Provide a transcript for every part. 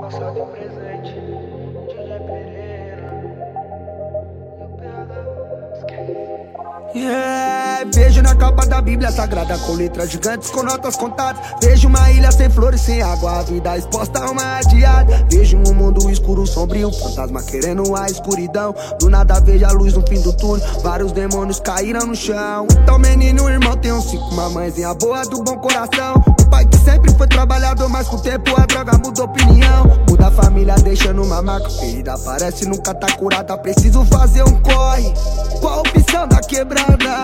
passado e presente, DJ Pereira e o PH. Vejo na capa da Bíblia Sagrada com letras gigantes, com notas contadas. Vejo uma ilha sem flores, sem água, a vida exposta a uma adiada. Vejo um mundo escuro, sombrio, fantasma querendo a escuridão. Do nada vejo a luz no fim do túnel, vários demônios caíram no chão. Então menino, irmão, tem uns 5, uma mãezinha boa do bom coração. Um pai que sempre foi trabalhador, mas com o tempo a droga mudou opinião. Muda a família deixando uma marca, ferida parece nunca tá curada. Preciso fazer um corre, qual a opção da quebrada?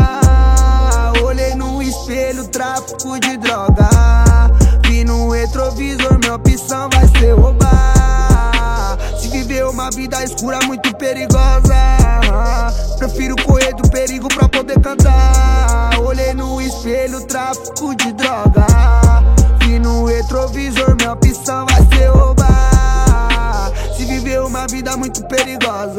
Olhei no espelho, tráfico de droga. Vi no retrovisor, minha opção vai ser roubar. Se viver uma vida escura muito perigosa, prefiro correr do perigo pra poder cantar. Olhei no espelho, tráfico de droga. Vi no retrovisor, minha opção vai ser roubar. Se viver uma vida muito perigosa,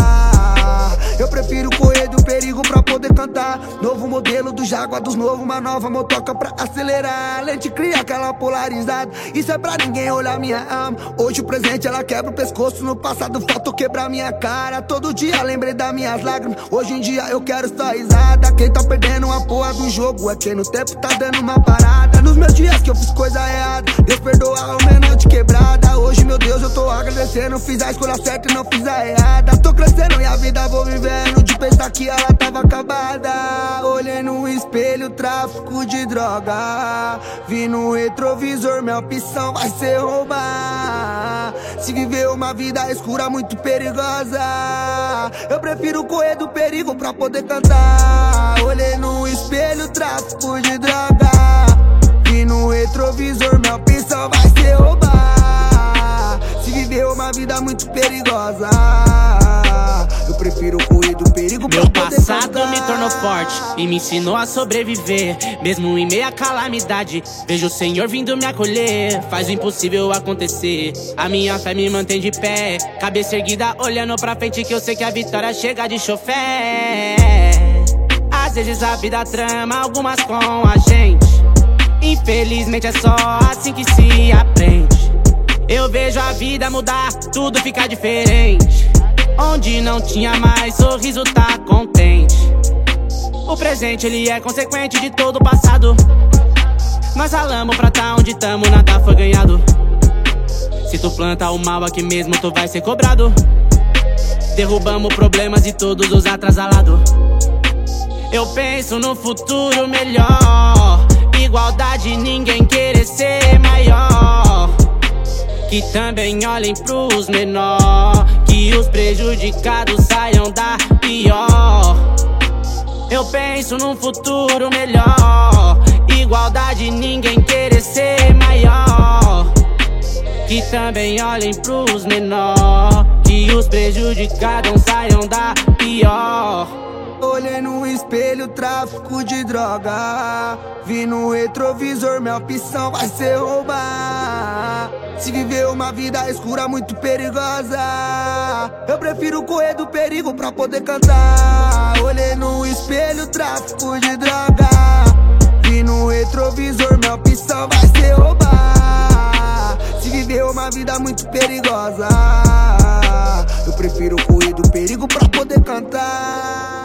eu prefiro correr do perigo pra poder cantar. Novo modelo do Jaguar dos novos, uma nova motoca pra acelerar. A lente cria aquela polarizada, isso é pra ninguém olhar minha alma. Hoje o presente ela quebra o pescoço, no passado faltou quebrar minha cara. Todo dia lembrei das minhas lágrimas, hoje em dia eu quero só risada. Quem tá perdendo uma porra do jogo é quem no tempo tá dando uma parada. Nos meus dias que eu fiz coisa errada, Deus perdoa o menor de quebrada. Hoje, meu Deus, eu tô agradecendo, fiz a escolha certa e não fiz a errada. Tô crescendo e a vida vou vivendo, de pensar que ela tava acabada. Olhei no espelho, tráfico de droga. Vi no retrovisor, minha opção vai ser roubar. Se viver uma vida escura muito perigosa, eu prefiro correr do perigo pra poder cantar. Olhei no espelho, tráfico de droga. Vi no retrovisor, minha opção vai ser roubar. Se viver uma vida muito perigosa, eu prefiro correr do perigo pra meu poder passado cantar. me tornou forte e me ensinou a sobreviver, mesmo em meio à calamidade. Vejo o Senhor vindo me acolher, faz o impossível acontecer. A minha fé me mantém de pé, cabeça erguida olhando pra frente, que eu sei que a vitória chega de chofé. Às vezes a vida trama algumas com a gente, infelizmente é só assim que se aprende. Eu vejo a vida mudar, tudo fica diferente. Onde não tinha mais sorriso tá contente. O presente ele é consequente de todo o passado. Nós ralamos pra tá onde tamo, nada foi ganhado. Se tu planta o mal aqui mesmo, tu vai ser cobrado. Derrubamos problemas e todos os atrasalados. Eu penso no futuro melhor, igualdade, ninguém querer ser maior. Que também olhem pros menor, que os prejudicados saiam da pior. Eu penso num futuro melhor, igualdade, ninguém querer ser maior. Que também olhem pros menor, que os prejudicados saiam da pior. Olhei no espelho, tráfico de droga. Vi no retrovisor, minha opção vai ser roubar. Se viver uma vida escura muito perigosa, eu prefiro correr do perigo pra poder cantar. Olhei no espelho, tráfico de droga. Vi no retrovisor, minha opção vai ser roubar. Se viver uma vida muito perigosa, eu prefiro correr do perigo pra poder cantar.